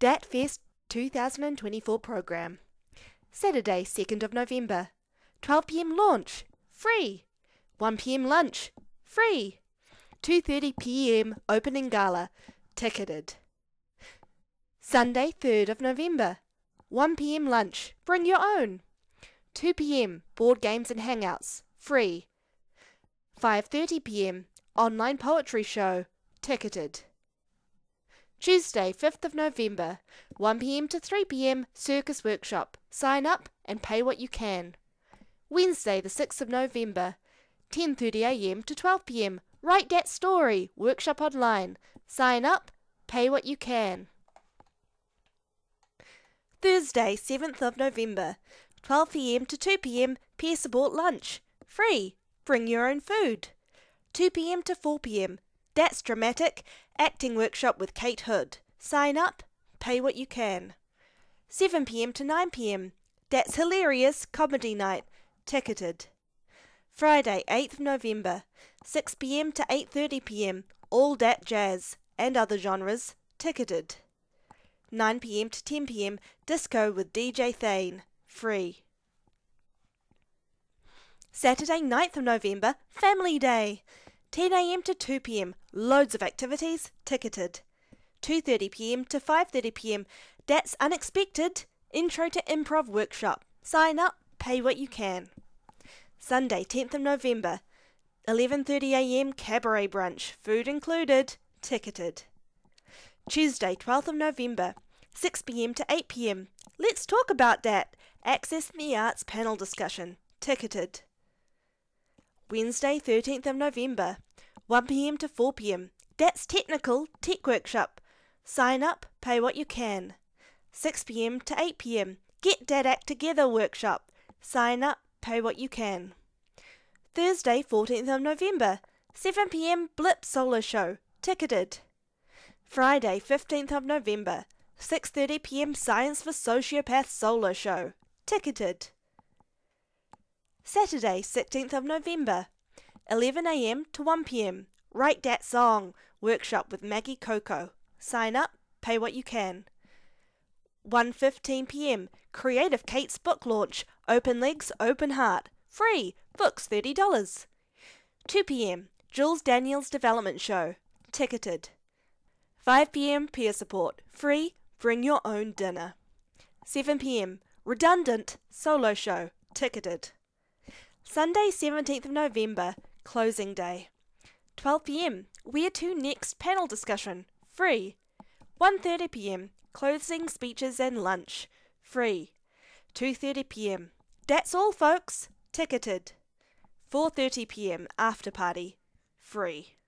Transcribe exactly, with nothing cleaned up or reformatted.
DatFest two thousand twenty-four program. Saturday, second of November. twelve p m launch, free. one p m lunch, free. two thirty p m opening gala, ticketed. Sunday, third of November. one p m lunch, bring your own. two p m board games and hangouts, free. five thirty p m online poetry show, ticketed. Tuesday, fifth of November, one p m to three p m circus workshop. Sign up and pay what you can. Wednesday, the sixth of November, ten thirty a m to twelve p m Write That Story workshop online. Sign up, pay what you can. Thursday, seventh of November, twelve p m to two p m peer support lunch. Free. Bring your own food. two p m to four p m That's Dramatic acting workshop with Kate Hood. Sign up, pay what you can. seven p m to nine p m That's Hilarious comedy night. Ticketed. Friday, eighth of November, six p m to eight thirty p m All Dat Jazz and other genres. Ticketed. nine p m to ten p m Disco with D J Thane. Free. Saturday, ninth of November, Family Day. ten a m to two p m Loads of activities. Ticketed. two thirty p m to five thirty p m That's Unexpected Intro to Improv workshop. Sign up, pay what you can. Sunday, tenth of November, eleven thirty a m Cabaret Brunch, food included. Ticketed. Tuesday, twelfth of November, six p m to eight p m Let's Talk About That Access the Arts panel discussion. Ticketed. Wednesday, thirteenth of November, one p m to four p m That's Technical Tech Workshop. Sign up, pay what you can. six p m to eight p m Get Dat Act Together workshop. Sign up, pay what you can. Thursday, fourteenth of November, seven p m Blip Solo Show. Ticketed. Friday, fifteenth of November, six thirty p m Science for Sociopaths Solo Show. Ticketed. Saturday, sixteenth of November, eleven a m to one p m Write That Song workshop with Maggie Coco. Sign up, pay what you can. one fifteen p m Creative Kate's book launch. Open Legs, Open Heart. Free. Books thirty dollars. two p m Jules Daniels Development Show. Ticketed. five p m Peer Support. Free. Bring your own dinner. seven p m Redundant Solo Show. Ticketed. Sunday, seventeenth of November, Closing Day. twelve p m Where to Next panel discussion. Free. one thirty p m Closing speeches and lunch. Free. two thirty p m That's all, folks. Ticketed. four thirty p m After party. Free.